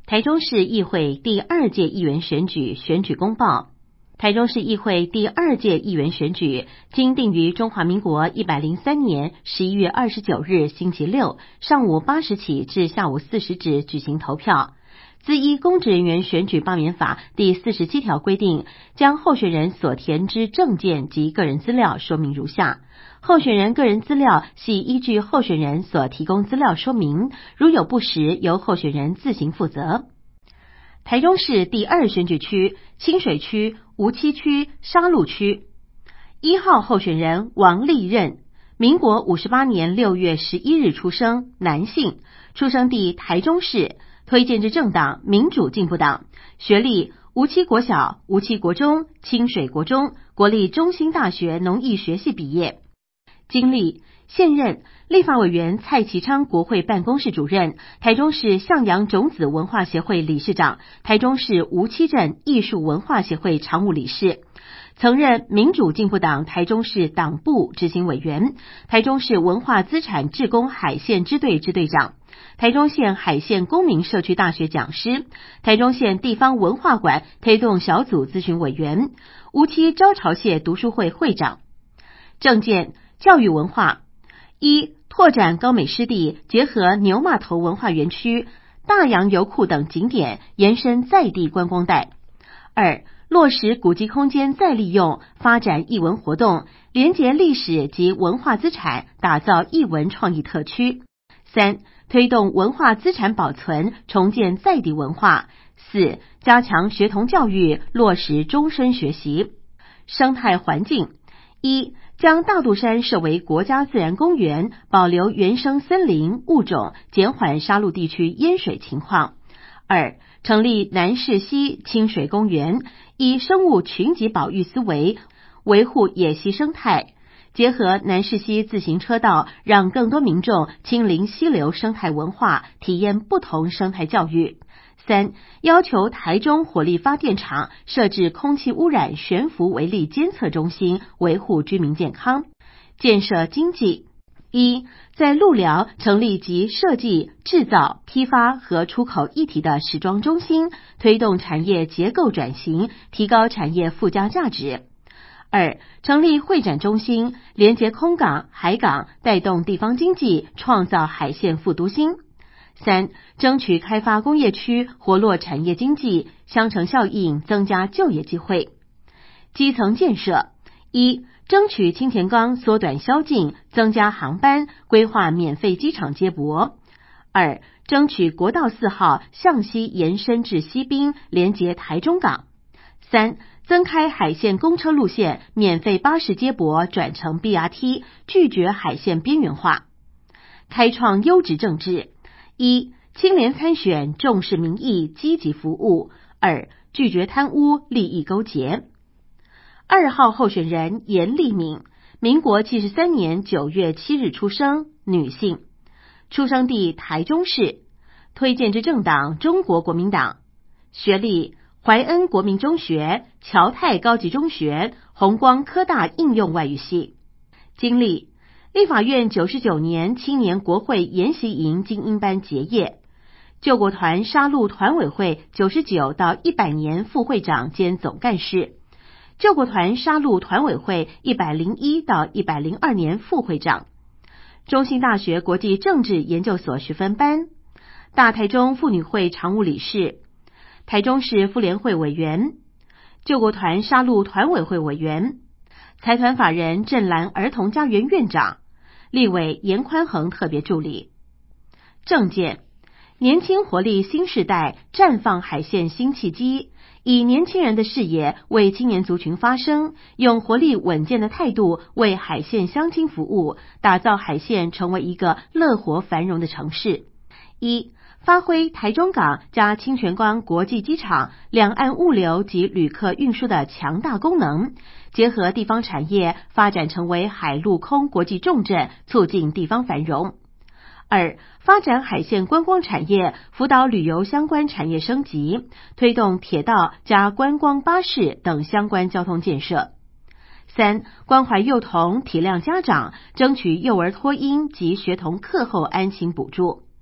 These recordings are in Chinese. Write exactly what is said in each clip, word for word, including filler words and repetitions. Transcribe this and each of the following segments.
台中市议会第二届议员选举选举公报。台中市议会第二届议员选举经定于中华民国一百零三年十一月二十九日星期六上午八时起至下午四时止举行投票。自依公职人员选举罢免法第四十七条规定，将候选人所填之证件及个人资料说明如下。候选人个人资料系依据候选人所提供资料说明，如有不实，由候选人自行负责。台中市第二选举区清水区、梧栖区、沙鹿区，一号候选人王立任，民国五十八年六月十一日出生，男性，出生地台中市，推荐之政党民主进步党，学历梧栖国小、梧栖国中、清水国中、国立中兴大学农艺学系毕业。经历现任立法委员蔡其昌国会办公室主任，台中市向阳种子文化协会理事长，台中市梧栖镇艺术文化协会常务理事，曾任民主进步党台中市党部执行委员，台中市文化资产志工海线支队支队长，台中县海线公民社区大学讲师，台中县地方文化馆推动小组咨询委员，梧栖招潮蟹读书会会长。政见教育文化：一、拓展高美湿地，结合牛码头文化园区、大洋油库等景点，延伸在地观光带。二、落实古迹空间再利用，发展艺文活动，连结历史及文化资产，打造艺文创意特区。三、推动文化资产保存，重建在地文化。四、加强学童教育，落实终身学习。生态环境：一、将大肚山设为国家自然公园，保留原生森林物种，减缓沙鹿地区淹水情况。二、成立南势溪清水公园，以生物群集保育思维，维护野溪生态，结合南势溪自行车道，让更多民众亲临溪流生态文化，体验不同生态教育。三、要求台中火力发电厂设置空气污染悬浮微粒监测中心，维护居民健康。建设经济：一、在鹿寮成立集设计、制造、批发和出口一体的时装中心，推动产业结构转型，提高产业附加价值。二、成立会展中心，连结空港、海港，带动地方经济，创造海线副都心。三、争取开发工业区，活络产业经济，相乘效应，增加就业机会。基层建设：一、争取清田岗缩短宵禁，增加航班，规划免费机场接驳。二、争取国道四号向西延伸至西滨，连结台中港。三、增开海线公车路线，免费巴士接驳转乘 B R T， 拒绝海线边缘化。开创优质政治：一、清廉参选，重视民意，积极服务。二、拒绝贪污，利益勾结。二号候选人严丽敏，民国七十三年九月七日出生，女性，出生地台中市，推荐之政党中国国民党，学历怀恩国民中学、侨泰高级中学、弘光科大应用外语系。经历立法院九十九年青年国会研习营精英班结业，救国团沙鹿团委会九十九到一百年副会长兼总干事，救国团沙鹿团委会一百零一到一百零二年副会长，中兴大学国际政治研究所学分班，大台中妇女会常务理事，台中市妇联会委员，救国团沙鹿团委会委员，财团法人镇兰儿童家园院长，立委严宽恒特别助理。政见：年轻活力新世代，绽放海线新契机，以年轻人的视野为青年族群发声，用活力稳健的态度为海线乡亲服务，打造海线成为一个乐活繁荣的城市。一、发挥台中港加清泉岗国际机场两岸物流及旅客运输的强大功能，结合地方产业发展成为海陆空国际重镇，促进地方繁荣。二、发展海线观光产业，辅导旅游相关产业升级，推动铁道加观光巴士等相关交通建设。三、关怀幼童，体谅家长，争取幼儿托婴及学童课后安亲补助。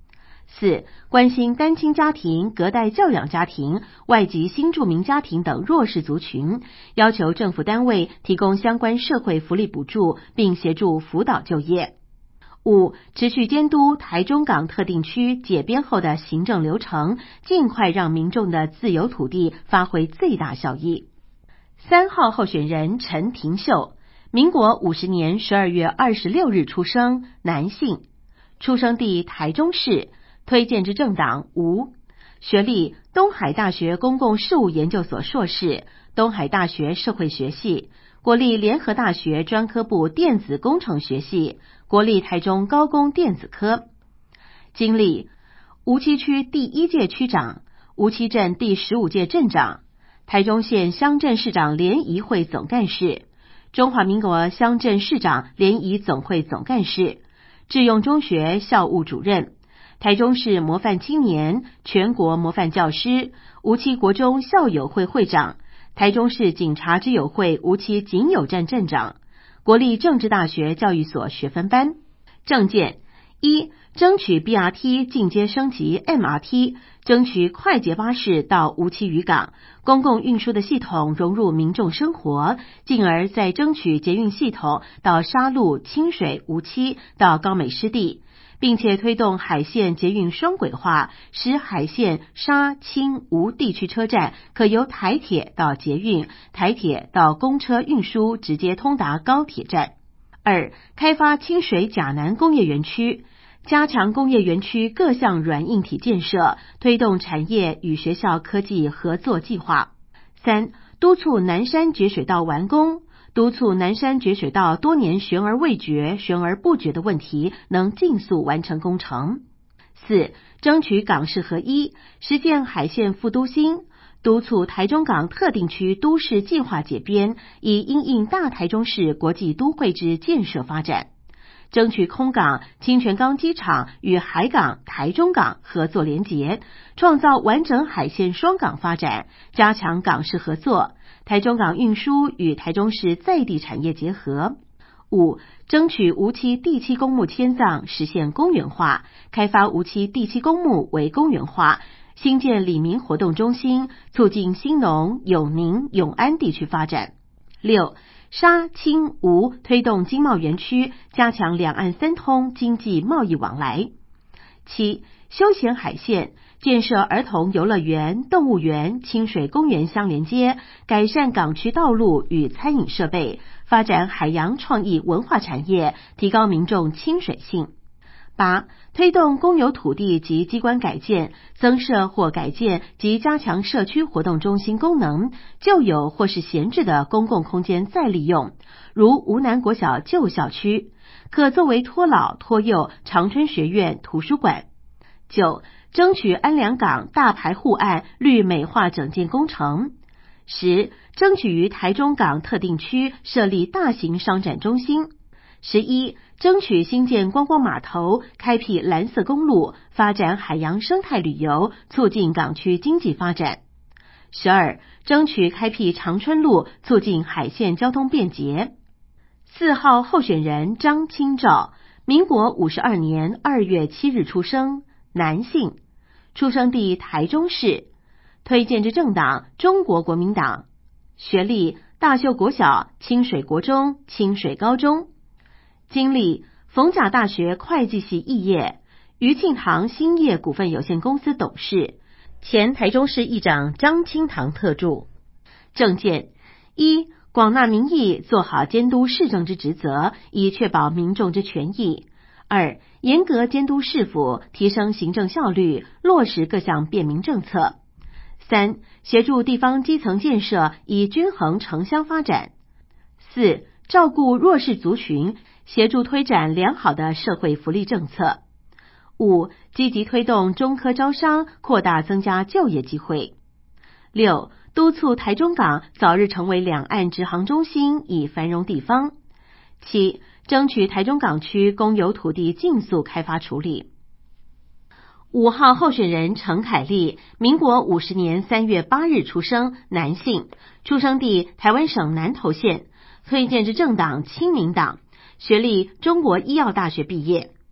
四、关心单亲家庭、隔代教养家庭、外籍新住民家庭等弱势族群，要求政府单位提供相关社会福利补助，并协助辅导就业。五、持续监督台中港特定区解编后的行政流程，尽快让民众的自有土地发挥最大效益。三号候选人陈廷秀，民国五十年十二月二十六日出生，男性，出生地台中市，推荐之政党无，学历东海大学公共事务研究所硕士，东海大学社会学系，国立联合大学专科部电子工程学系，国立台中高工电子科。经历梧栖区第一届区长，梧栖镇第十五届镇长，台中县乡镇市长联谊会总干事，中华民国乡镇市长联谊总会总干事，智用中学校务主任，台中市模范青年，全国模范教师，梧栖国中校友会会长，台中市警察之友会梧栖警友站站长，国立政治大学教育所学分班。政见一、争取 B R T 进阶升级 M R T， 争取快捷巴士到梧栖渔港，公共运输的系统融入民众生活，进而再争取捷运系统到沙鹿、清水、梧栖到高美湿地，并且推动海线捷运双轨化，使海线沙、清、梧地区车站可由台铁到捷运、台铁到公车运输直接通达高铁站。二、开发清水甲南工业园区，加强工业园区各项软硬体建设，推动产业与学校科技合作计划。三、督促南山决水道完工，督促南山决水道多年悬而未决、悬而不决的问题能尽速完成工程。四、争取港市合一，实现海线副都心，督促台中港特定区都市计划解编，以因应大台中市国际都会之建设发展。争取空港清泉岗机场与海港台中港合作连结，创造完整海线双港发展，加强港市合作，台中港运输与台中市在地产业结合。五、争取梧栖第七公墓迁葬实现公园化，开发梧栖第七公墓为公园化，兴建里民活动中心，促进兴农、永宁、永安地区发展。六、沙、清、梧推动经贸园区，加强两岸三通经济贸易往来。七、休闲海线，建设儿童游乐园、动物园、清水公园相连接，改善港区道路与餐饮设备，发展海洋创意文化产业，提高民众亲水性。八、推动公有土地及机关改建，增设或改建及加强社区活动中心功能，旧有或是闲置的公共空间再利用，如吴南国小旧校区，可作为托老、托幼、长春学院图书馆。九、争取安良港大排护岸绿美化整建工程。十、争取于台中港特定区设立大型商展中心。十一、争取新建观光码头，开辟蓝色公路，发展海洋生态旅游，促进港区经济发展。十二、争取开辟长春路，促进海线交通便捷。四号候选人张清照，民国五十二年二月七日出生，男性，出生地台中市，推荐之政党中国国民党，学历大秀国小、清水国中、清水高中。经历逢甲大学会计系肄业，余庆堂兴业股份有限公司董事，前台中市议长张清堂特助。政见一、广纳民意，做好监督市政之职责，以确保民众之权益。二、严格监督市府，提升行政效率，落实各项便民政策。三、协助地方基层建设，以均衡城乡发展。四、照顾弱势族群，协助推展良好的社会福利政策。五、积极推动中科招商，扩大增加就业机会。六、督促台中港早日成为两岸直航中心，以繁荣地方。七、争取台中港区公有土地尽速开发处理。五号候选人陈凯丽，民国五十年三月八日出生，男性，出生地台湾省南投县，推荐之政党亲民党，学历中国医药大学毕业。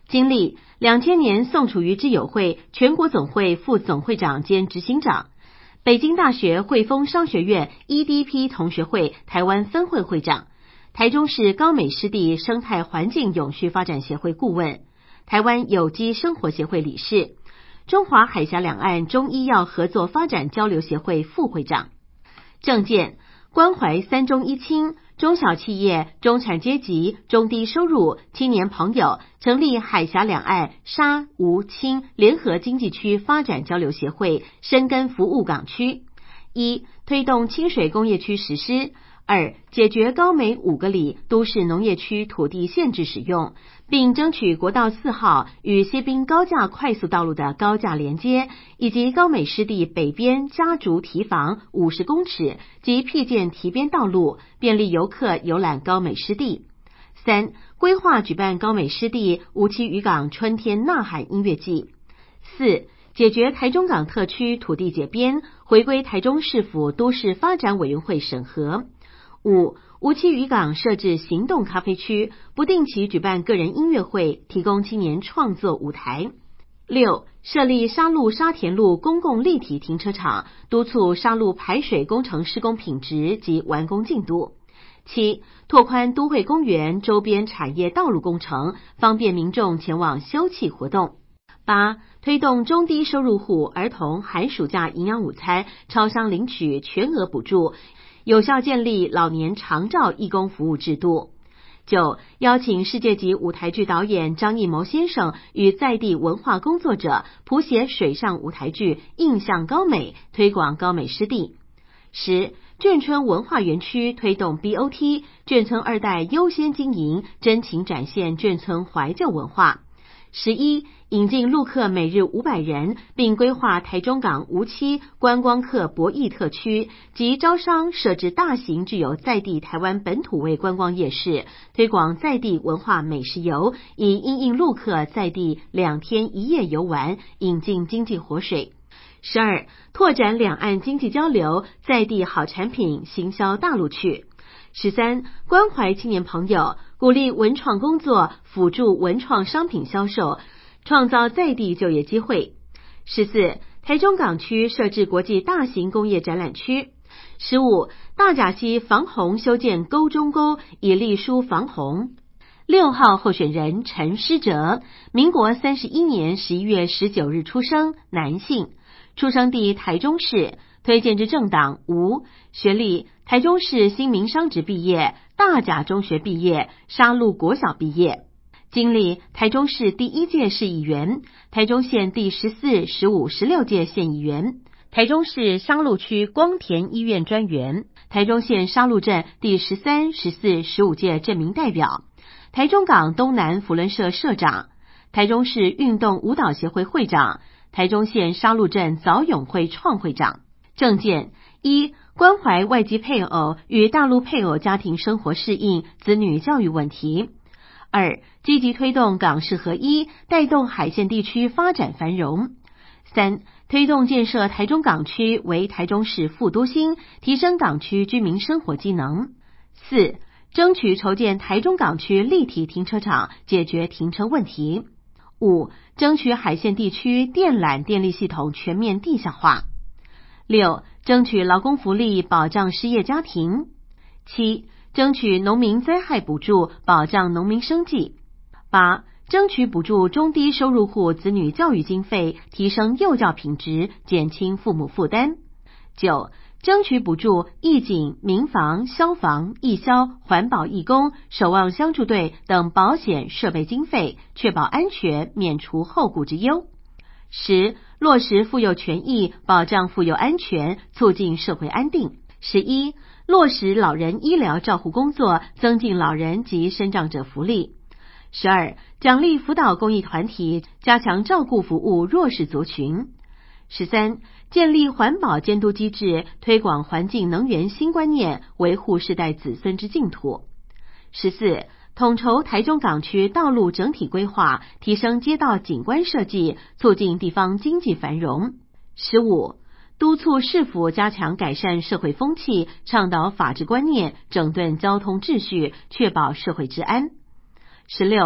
经历两千年宋楚瑜之友会全国总会副总会长兼执行长，北京大学汇丰商学院 E D P 同学会台湾分会会长，台中市高美湿地生态环境永续发展协会顾问，台湾有机生活协会理事，中华海峡两岸中医药合作发展交流协会副会长。政见关怀三中一轻，中小企业、中产阶级、中低收入青年朋友成立海峡两岸沙吴清联合经济区发展交流协会，深耕服务港区。一、推动清水工业区实施。二、解决高美五个里都市农业区土地限制使用，并争取国道四号与西滨高架快速道路的高架连接，以及高美湿地北边家竹堤防五十公尺及辟建堤边道路，便利游客游览高美湿地。三、规划举办高美湿地梧栖渔港春天呐喊音乐季。四、解决台中港特区土地解编，回归台中市府都市发展委员会审核。五、梧栖渔港设置行动咖啡区，不定期举办个人音乐会，提供青年创作舞台。六、设立沙鹿沙田路公共立体停车场，督促沙鹿排水工程施工品质及完工进度。七、拓宽都会公园周边产业道路工程，方便民众前往休憩活动。八、推动中低收入户儿童寒暑假营养午餐超商领取全额补助，有效建立老年长照义工服务制度。九、邀请世界级舞台剧导演张艺谋先生与在地文化工作者谱写水上舞台剧《印象高美》，推广高美湿地。十、眷村文化园区推动 B O T 眷村二代优先经营，真情展现眷村怀旧文化。十一、引进陆客每日五百人，并规划台中港梧栖观光客博弈特区及招商设置大型具有在地台湾本土味观光夜市，推广在地文化美食游，以因应陆客在地两天一夜游玩，引进经济活水。十二、拓展两岸经济交流，在地好产品行销大陆去。十三、关怀青年朋友，鼓励文创工作，辅助文创商品销售，创造在地就业机会。十四、台中港区设置国际大型工业展览区。十五、大甲溪防洪修建沟中沟，以立疏防洪。六号候选人陈诗哲，民国三十一年十一月十九日出生，男性，出生地台中市，推荐之政党无，学历台中市新民商职毕业，大甲中学毕业，沙鹿国小毕业。经历台中市第一届市议员，台中县第十四、十五、十六届县议员，台中市商鹿区光田医院专员，台中县沙鹿镇第十三、十四、十五届镇民代表，台中港东南扶轮社社长，台中市运动舞蹈协会会长，台中县沙鹿镇早泳会创会长。政见一、关怀外籍配偶与大陆配偶家庭生活适应、子女教育问题。二、积极推动港市合一，带动海线地区发展繁荣。三、推动建设台中港区为台中市副都心，提升港区居民生活机能。四、争取筹建台中港区立体停车场，解决停车问题。五、争取海线地区电缆电力系统全面地下化。六、争取劳工福利，保障失业家庭。七、争取农民灾害补助，保障农民生计。八、争取补助中低收入户子女教育经费，提升幼教品质，减轻父母负担。九、争取补助义警、民防、消防、义消、环保义工、守望相助队等保险设备经费，确保安全，免除后顾之忧。十、落实妇幼权益，保障妇幼安全，促进社会安定。十一、落实老人医疗照护工作，增进老人及身障者福利。十二、奖励辅导公益团体，加强照顾服务弱势族群。十三、建立环保监督机制，推广环境能源新观念，维护世代子孙之净土。十四、统筹台中港区道路整体规划，提升街道景观设计，促进地方经济繁荣。十五、督促市府加强改善社会风气，倡导法治观念，整顿交通秩序，确保社会治安。十六、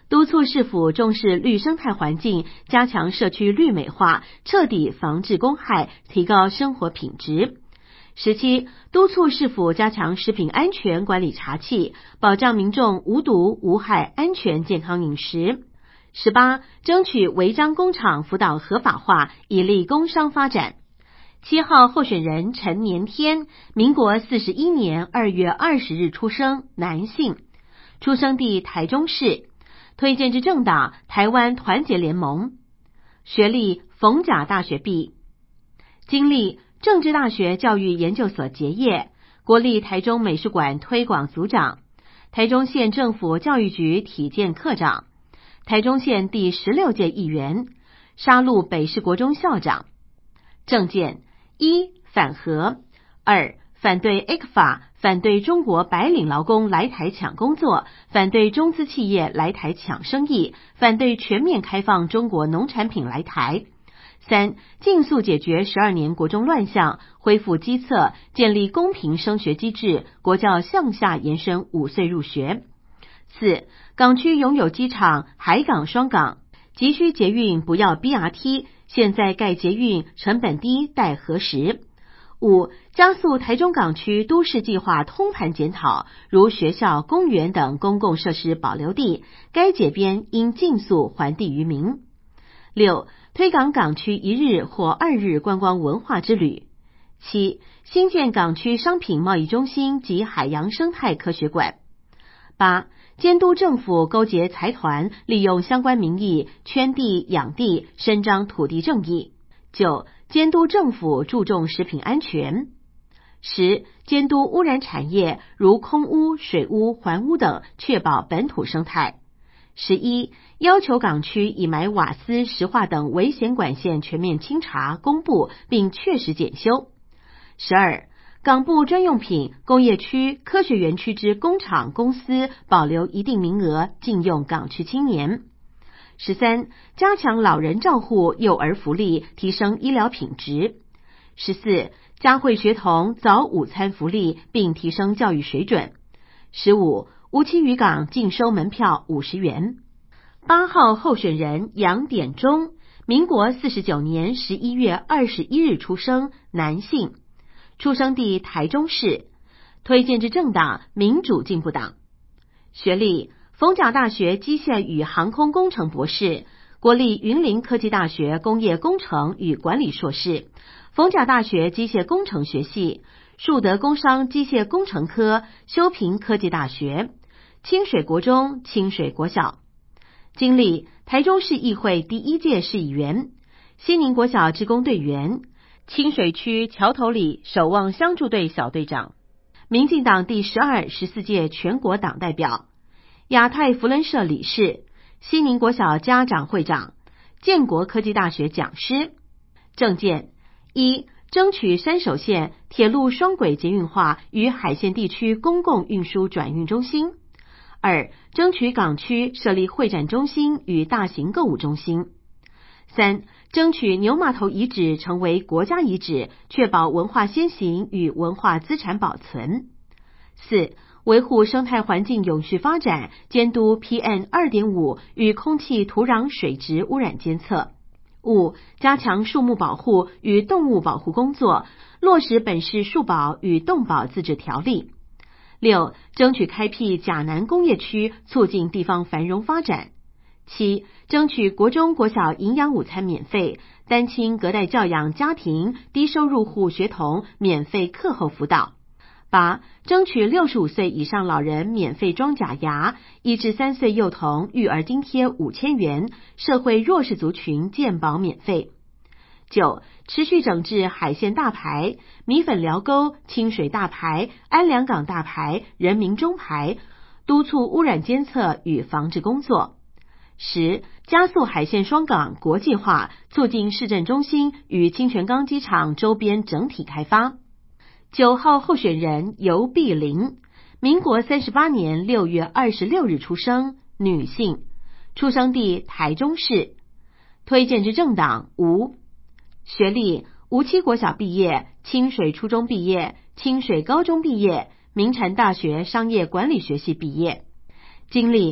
督促市府重视绿生态环境，加强社区绿美化，彻底防治公害，提高生活品质。十七，督促市府加强食品安全管理查缉，保障民众无毒无害安全健康饮食。十八，争取违章工厂辅导合法化，以利工商发展。七号候选人陈年天，民国四十一年二月二十日出生，男性，出生地台中市，推荐之政党台湾团结联盟，学历逢甲大学毕，经历政治大学教育研究所结业，国立台中美术馆推广组长，台中县政府教育局体健科长，台中县第十六届议员，沙鹿北市国中校长。政见：一、反核；二、反对 A C F A， 反对中国白领劳工来台抢工作，反对中资企业来台抢生意，反对全面开放中国农产品来台。三、尽速解决十二年国中乱象，恢复基测，建立公平升学机制，国教向下延伸五岁入学。四、港区拥有机场、海港双港，急需捷运不要 B R T， 现在盖捷运成本低，待何时？五、加速台中港区都市计划通盘检讨，如学校、公园等公共设施保留地，该解编应尽速还地于民。六、推广港区一日或二日观光文化之旅。七、新建港区商品贸易中心及海洋生态科学馆。八、监督政府勾结财团，利用相关名义圈地养地，伸张土地正义。九、监督政府注重食品安全。十、监督污染产业，如空污、水污、环污等，确保本土生态。十一、要求港区以埋瓦斯、石化等危险管线全面清查、公布，并确实检修。十二、港部专用品、工业区、科学园区之工厂、公司保留一定名额，禁用港区青年。十三、加强老人照护、幼儿福利，提升医疗品质。十四、嘉惠学童早午餐福利，并提升教育水准。十五、梧栖渔港禁收门票五十元。八号候选人杨典忠，民国四十九年十一月二十一日出生，男性，出生地台中市，推荐之政党民主进步党，学历逢甲大学机械与航空工程博士，国立云林科技大学工业工程与管理硕士，逢甲大学机械工程学系，树德工商机械工程科，修平科技大学，清水国中、清水国小。经历台中市议会第一届市议员，西宁国小职工队员，清水区桥头里守望相助队小队长，民进党第十二、十四届全国党代表，亚太福伦社理事，西宁国小家长会长，建国科技大学讲师。政见：一、争取山手线铁路双轨捷运化与海线地区公共运输转运中心。二、争取港区设立会展中心与大型购物中心。三、争取牛码头遗址成为国家遗址，确保文化先行与文化资产保存。四、维护生态环境永续发展，监督 P M 二点五 与空气、土壤、水质污染监测。五、加强树木保护与动物保护工作，落实本市树保与动保自治条例。六、争取开辟甲南工业区，促进地方繁荣发展。七、争取国中国小营养午餐免费，单亲隔代教养家庭低收入户学童免费课后辅导。八、争取六十五岁以上老人免费装假牙，一至三岁幼童育儿津贴五千元，社会弱势族群健保免费。九、持续整治海线大排、米粉寮沟、清水大排、安良港大排、人民中排，督促污染监测与防治工作。十、加速海线双港国际化，促进市政中心与清泉岗机场周边整体开发。九号候选人游碧玲，民国三十八年六月二十六日出生，女性，出生地台中市，推荐之政党无。学历无期国小毕业，清水初中毕业，清水高中毕业，明诚大学商业管理学系毕业。经历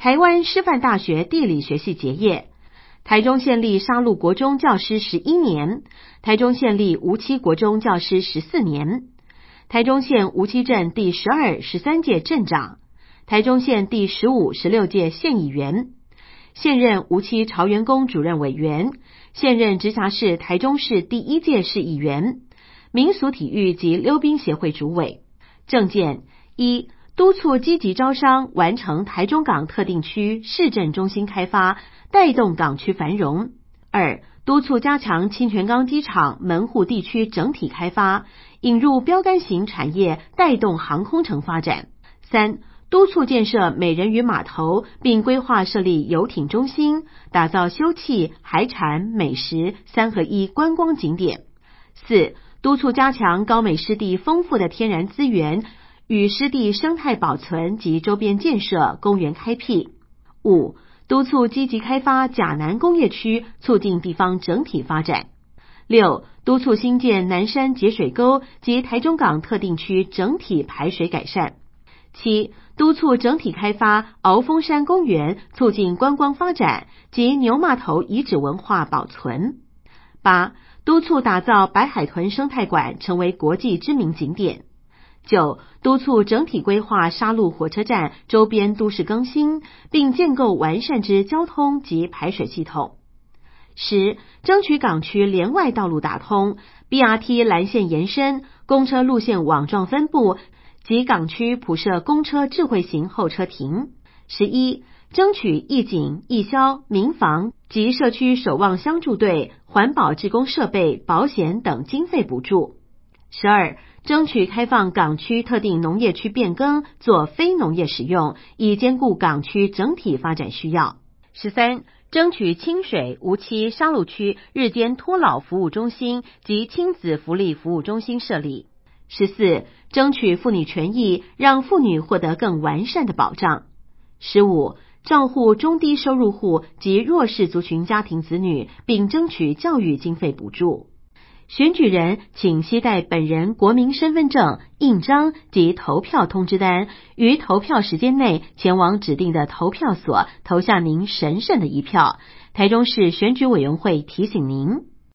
台湾师范大学地理学系结业。台中县立沙鹿国中教师十一年，台中县立梧栖国中教师十四年，台中县梧栖镇第十二、十三届镇长，台中县第十五、十六届县议员，现任梧栖朝元宫主任委员，现任直辖市台中市第一届市议员，民俗体育及溜冰协会主委。政见一，督促积极招商，完成台中港特定区市政中心开发，带动港区繁荣。二，督促加强清泉岗机场门户地区整体开发，引入标杆型产业，带动航空城发展。三，督促建设美人鱼码头，并规划设立游艇中心，打造休憩、海产、美食三合一观光景点。四，督促加强高美湿地丰富的天然资源与湿地生态保存及周边建设、公园开辟。五，督促积极开发甲南工业区，促进地方整体发展。六，督促新建南山节水沟及台中港特定区整体排水改善。七，督促整体开发鳌峰山公园，促进观光发展及牛骂头遗址文化保存。八，督促打造白海豚生态馆成为国际知名景点。九，督促整体规划沙鹿火车站周边都市更新，并建构完善之交通及排水系统。十，争取港区连外道路打通， B R T 蓝线延伸，公车路线网状分布及港区普设公车智慧型候车亭。十一，争取义警、义消、民防及社区守望相助队、环保志工设备、保险等经费补助。十二，争取开放港区特定农业区变更做非农业使用，以兼顾港区整体发展需要。十三，争取清水、梧栖、沙鹿区日间托老服务中心及亲子福利服务中心设立。十四，争取妇女权益，让妇女获得更完善的保障。十五，照护中低收入户及弱势族群家庭子女，并争取教育经费补助。选举人请携带本人国民身份证、印章及投票通知单，于投票时间内前往指定的投票所投下您神圣的一票。台中市选举委员会提醒您。